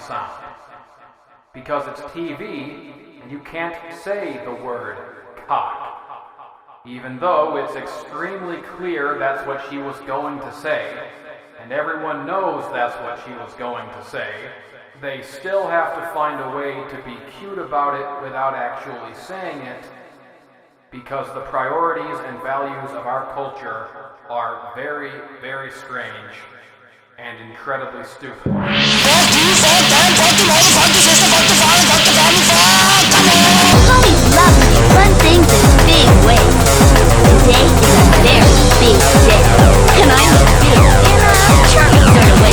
sound. Because it's TV, and you can't say the word cock. Even though it's extremely clear that's what she was going to say, and everyone knows that's what she was going to say, they still have to find a way to be cute about it without actually saying it, because the priorities and values of our culture are very, very strange and incredibly stupid. Fuck you, fuck them, fuck the mother, fuck the sister, fuck the father, fuck the family, fuck them all! Hobbies love to run things in big ways. Today is a very big day, and I'm gonna feel in a charming sort of way.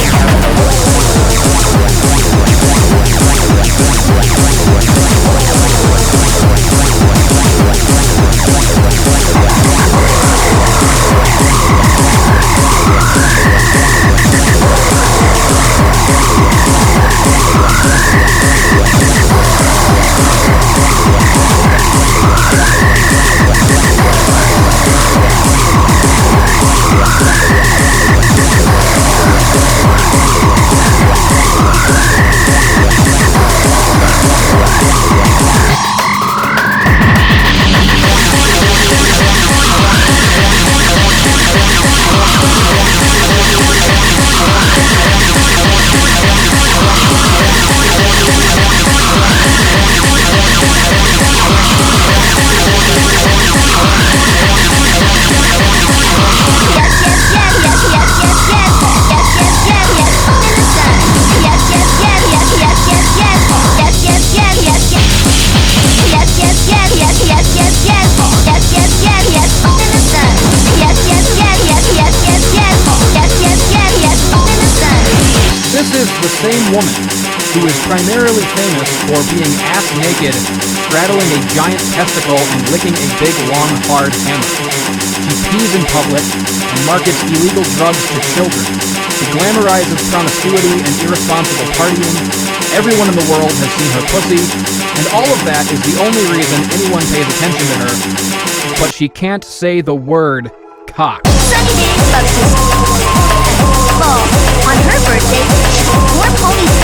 This is the same woman who is primarily famous for being ass-naked, straddling a giant testicle and licking a big, long, hard hammer. She pees in public and markets illegal drugs to children. She glamorizes promiscuity and irresponsible partying. Everyone in the world has seen her pussy, and all of that is the only reason anyone pays attention to her. But she can't say the word cock. Sunny days of fall. On her birthday, she wore ponytails